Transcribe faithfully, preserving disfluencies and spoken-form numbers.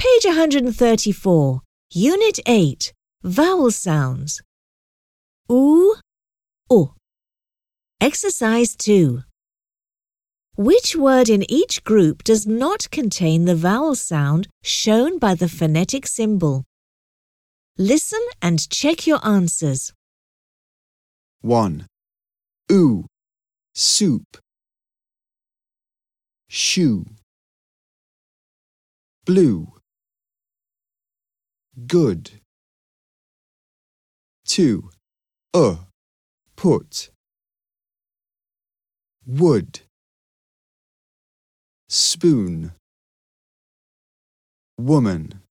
Page one hundred thirty-four, Unit eight, Vowel Sounds. Oo, O. Exercise two. Which word in each group does not contain the vowel sound shown by the phonetic symbol? Listen and check your answers. one. Oo, soup. Shoe. Blue. Good. two. Uh, put. Wood. Spoon. Woman.